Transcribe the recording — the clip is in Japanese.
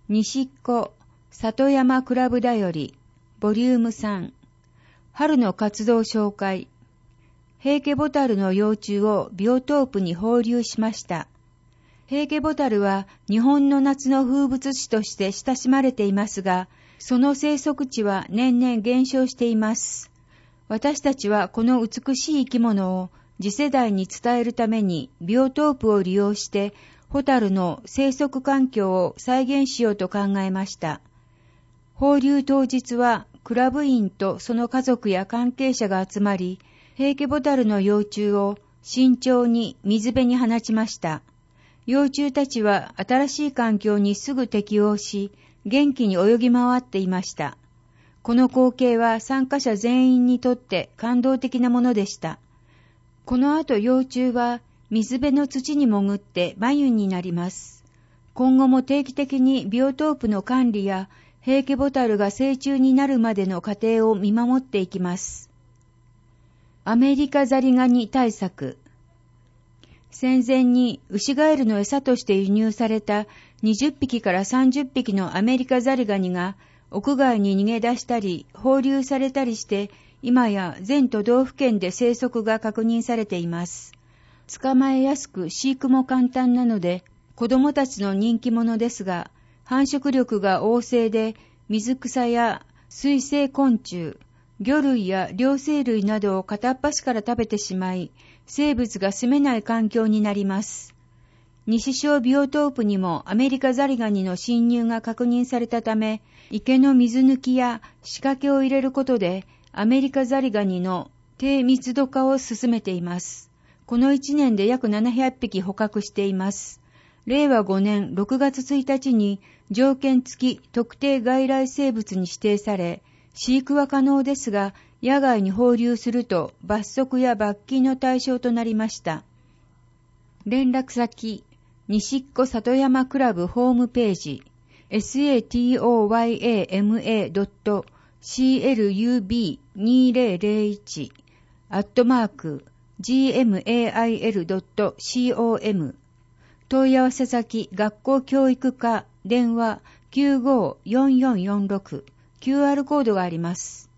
西っ子里山クラブだよりボリューム3春の活動紹介。ヘイケボタルの幼虫をビオトープに放流しました。ヘイケボタルは日本の夏の風物詩として親しまれていますが、その生息地は年々減少しています。私たちはこの美しい生き物を次世代に伝えるためにビオトープを利用してホタルの生息環境を再現しようと考えました。放流当日はクラブ員とその家族や関係者が集まり、ヘイケボタルの幼虫を慎重に水辺に放ちました。幼虫たちは新しい環境にすぐ適応し、元気に泳ぎ回っていました。この光景は参加者全員にとって感動的なものでした。この後幼虫は水辺の土に潜って繭になります。今後も定期的にビオトープの管理やヘイケボタルが成虫になるまでの過程を見守っていきます。アメリカザリガニ対策。戦前にウシガエルの餌として輸入された20匹から30匹のアメリカザリガニが屋外に逃げ出したり放流されたりして、今や全都道府県で生息が確認されています。捕まえやすく飼育も簡単なので子供たちの人気者ですが、繁殖力が旺盛で水草や水生昆虫、魚類や両生類などを片っ端から食べてしまい、生物が住めない環境になります。西小ビオトープにもアメリカザリガニの侵入が確認されたため、池の水抜きや仕掛けを入れることでアメリカザリガニの低密度化を進めています。この1年で約700匹捕獲しています。令和5年6月1日に条件付き特定外来生物に指定され、飼育は可能ですが、野外に放流すると罰則や罰金の対象となりました。連絡先、西っ子里山クラブホームページ、satoyama.club2001@gmail.com 問い合わせ先、学校教育課、電話 954446、QR コードがあります。